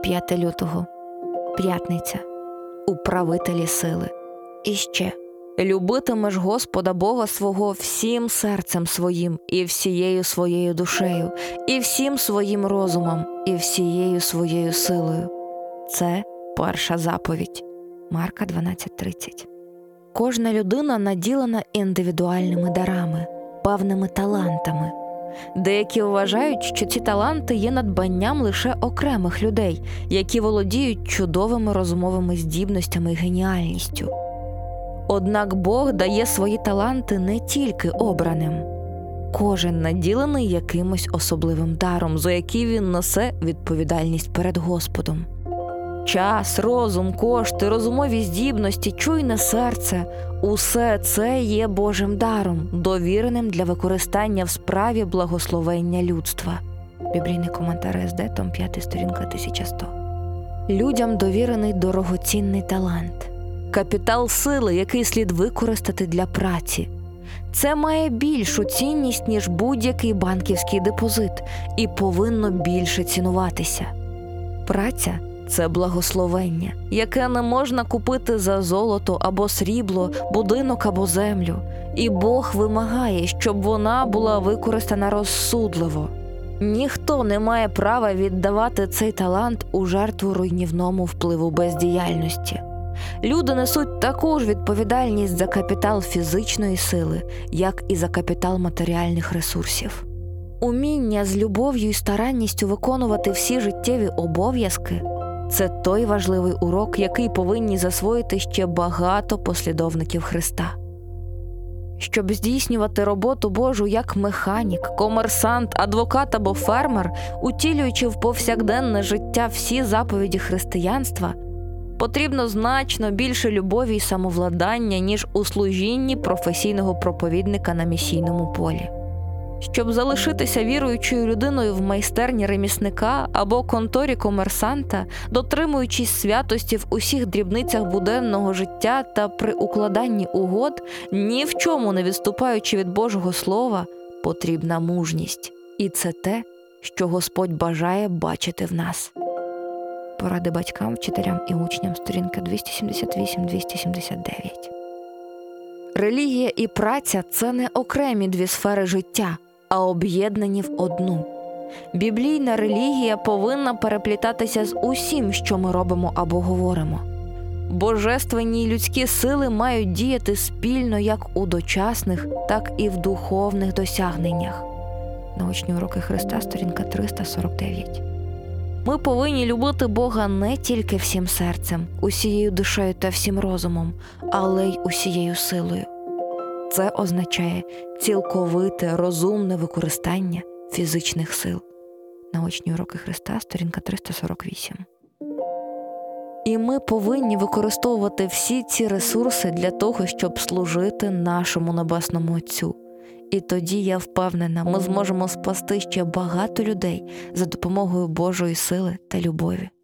5 лютого. П'ятниця. Управителі сили. І ще. Любитимеш Господа Бога свого всім серцем своїм, і всією своєю душею, і всім своїм розумом, і всією своєю силою. Це перша заповідь. Марка 12:30. Кожна людина наділена індивідуальними дарами, певними талантами. Деякі вважають, що ці таланти є надбанням лише окремих людей, які володіють чудовими розумовими здібностями і геніальністю. Однак Бог дає свої таланти не тільки обраним. Кожен наділений якимось особливим даром, за який він несе відповідальність перед Господом. Час, розум, кошти, розумові здібності, чуйне серце – усе це є Божим даром, довіреним для використання в справі благословення людства. Біблійний коментар СД, том 5, сторінка 1100. Людям довірений дорогоцінний талант. Капітал сили, який слід використати для праці. Це має більшу цінність, ніж будь-який банківський депозит, і повинно більше цінуватися. Праця – це благословення, яке не можна купити за золото або срібло, будинок або землю. І Бог вимагає, щоб вона була використана розсудливо. Ніхто не має права віддавати цей талант у жертву руйнівному впливу бездіяльності. Люди несуть таку ж відповідальність за капітал фізичної сили, як і за капітал матеріальних ресурсів. Уміння з любов'ю і старанністю виконувати всі життєві обов'язки – це той важливий урок, який повинні засвоїти ще багато послідовників Христа. Щоб здійснювати роботу Божу як механік, комерсант, адвокат або фермер, утілюючи в повсякденне життя всі заповіді християнства, потрібно значно більше любові і самовладання, ніж у служінні професійного проповідника на місійному полі. Щоб залишитися віруючою людиною в майстерні ремісника або конторі комерсанта, дотримуючись святості в усіх дрібницях буденного життя та при укладанні угод, ні в чому не відступаючи від Божого Слова, потрібна мужність. І це те, що Господь бажає бачити в нас. Поради батькам, вчителям і учням, сторінка 278-279. Релігія і праця – це не окремі дві сфери життя, а об'єднані в одну. Біблійна релігія повинна переплітатися з усім, що ми робимо або говоримо. Божественні й людські сили мають діяти спільно як у дочасних, так і в духовних досягненнях. Научні уроки Христа, сторінка 349. Ми повинні любити Бога не тільки всім серцем, усією душею та всім розумом, але й усією силою. Це означає цілковите, розумне використання фізичних сил. Научні уроки Христа, сторінка 348. І ми повинні використовувати всі ці ресурси для того, щоб служити нашому Небесному Отцю. І тоді, я впевнена, ми зможемо спасти ще багато людей за допомогою Божої сили та любові.